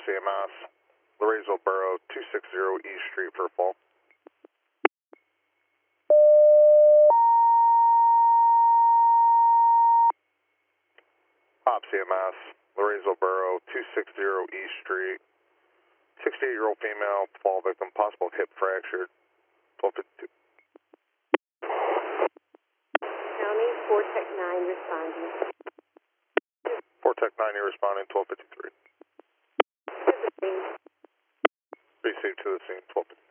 CMS, Lorenzo Borough, 260 East Street for a fall. Pop CMS, Lorenzo Borough, 260 East Street, 68-year-old female, fall victim, possible hip fractured, 1252. County, 4 Tech 9 responding. 4 Tech 9, you're responding, 1253. To the scene. Received to the scene, 1253.